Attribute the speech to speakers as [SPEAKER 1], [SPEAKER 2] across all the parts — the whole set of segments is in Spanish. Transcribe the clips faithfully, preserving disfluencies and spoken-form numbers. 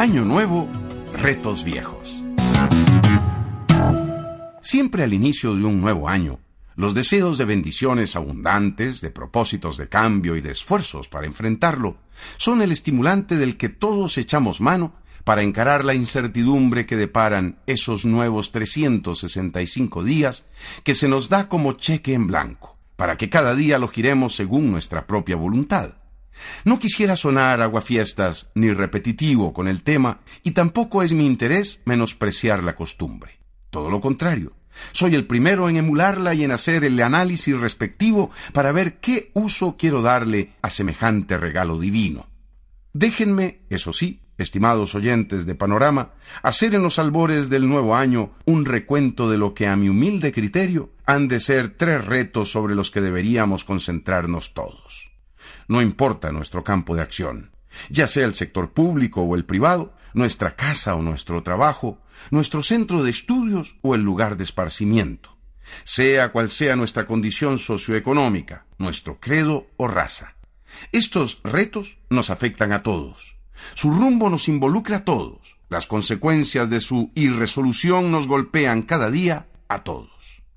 [SPEAKER 1] Año nuevo, retos viejos. Siempre al inicio de un nuevo año, los deseos de bendiciones abundantes, de propósitos de cambio y de esfuerzos para enfrentarlo, son el estimulante del que todos echamos mano para encarar la incertidumbre que deparan esos nuevos trescientos sesenta y cinco días que se nos da como cheque en blanco, para que cada día lo giremos según nuestra propia voluntad. No quisiera sonar aguafiestas ni repetitivo con el tema, y tampoco es mi interés menospreciar la costumbre. Todo lo contrario, soy el primero en emularla y en hacer el análisis respectivo para ver qué uso quiero darle a semejante regalo divino. Déjenme, eso sí, estimados oyentes de Panorama, hacer en los albores del nuevo año un recuento de lo que a mi humilde criterio han de ser tres retos sobre los que deberíamos concentrarnos todos. No importa nuestro campo de acción, ya sea el sector público o el privado, nuestra casa o nuestro trabajo, nuestro centro de estudios o el lugar de esparcimiento, sea cual sea nuestra condición socioeconómica, nuestro credo o raza. Estos retos nos afectan a todos. Su rumbo nos involucra a todos. Las consecuencias de su irresolución nos golpean cada día a todos.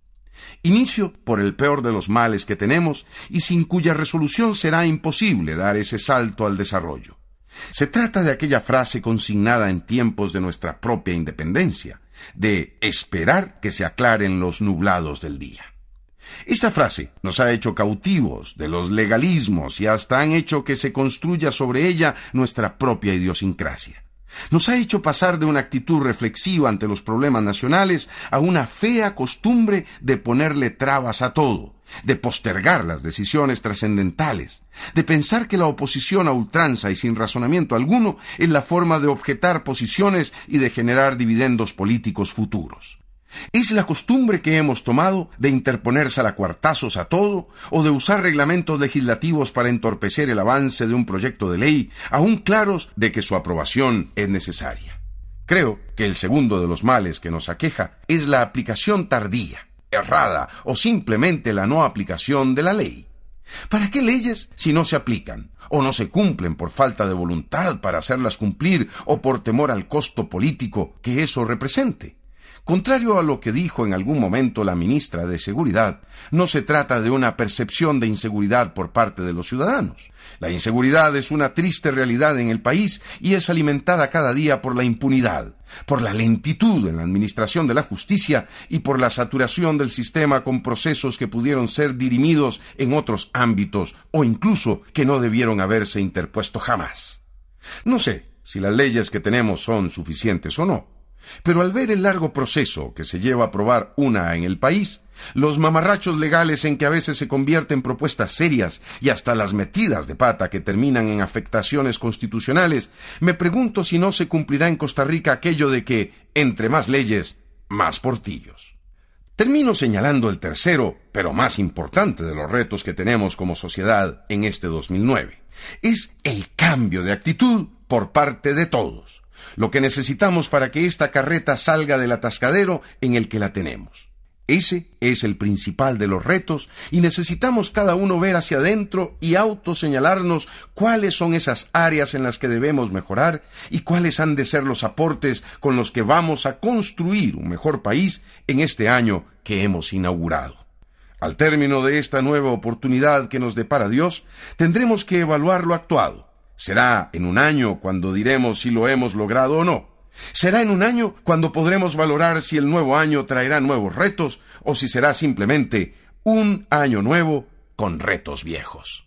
[SPEAKER 1] Inicio por el peor de los males que tenemos y sin cuya resolución será imposible dar ese salto al desarrollo. Se trata de aquella frase consignada en tiempos de nuestra propia independencia, de esperar que se aclaren los nublados del día. Esta frase nos ha hecho cautivos de los legalismos y hasta han hecho que se construya sobre ella nuestra propia idiosincrasia. Nos ha hecho pasar de una actitud reflexiva ante los problemas nacionales a una fea costumbre de ponerle trabas a todo, de postergar las decisiones trascendentales, de pensar que la oposición a ultranza y sin razonamiento alguno es la forma de objetar posiciones y de generar dividendos políticos futuros. Es la costumbre que hemos tomado de interponerse a cuartazos a todo o de usar reglamentos legislativos para entorpecer el avance de un proyecto de ley, aún claros de que su aprobación es necesaria. Creo que el segundo de los males que nos aqueja es la aplicación tardía, errada o simplemente la no aplicación de la ley. ¿Para qué leyes si no se aplican o no se cumplen por falta de voluntad para hacerlas cumplir o por temor al costo político que eso represente? Contrario a lo que dijo en algún momento la ministra de Seguridad, no se trata de una percepción de inseguridad por parte de los ciudadanos. La inseguridad es una triste realidad en el país y es alimentada cada día por la impunidad, por la lentitud en la administración de la justicia y por la saturación del sistema con procesos que pudieron ser dirimidos en otros ámbitos o incluso que no debieron haberse interpuesto jamás. No sé si las leyes que tenemos son suficientes o no. Pero al ver el largo proceso que se lleva a aprobar una en el país, los mamarrachos legales en que a veces se convierten propuestas serias y hasta las metidas de pata que terminan en afectaciones constitucionales, me pregunto si no se cumplirá en Costa Rica aquello de que, entre más leyes, más portillos. Termino señalando el tercero, pero más importante de los retos que tenemos como sociedad en este dos mil nueve. Es el cambio de actitud por parte de todos. Lo que necesitamos para que esta carreta salga del atascadero en el que la tenemos. Ese es el principal de los retos y necesitamos cada uno ver hacia adentro y autoseñalarnos cuáles son esas áreas en las que debemos mejorar y cuáles han de ser los aportes con los que vamos a construir un mejor país en este año que hemos inaugurado. Al término de esta nueva oportunidad que nos depara Dios, tendremos que evaluar lo actuado. Será en un año cuando diremos si lo hemos logrado o no. Será en un año cuando podremos valorar si el nuevo año traerá nuevos retos o si será simplemente un año nuevo con retos viejos.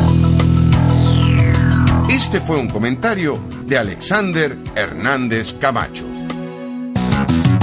[SPEAKER 1] Este fue un comentario de Alexander Hernández Camacho.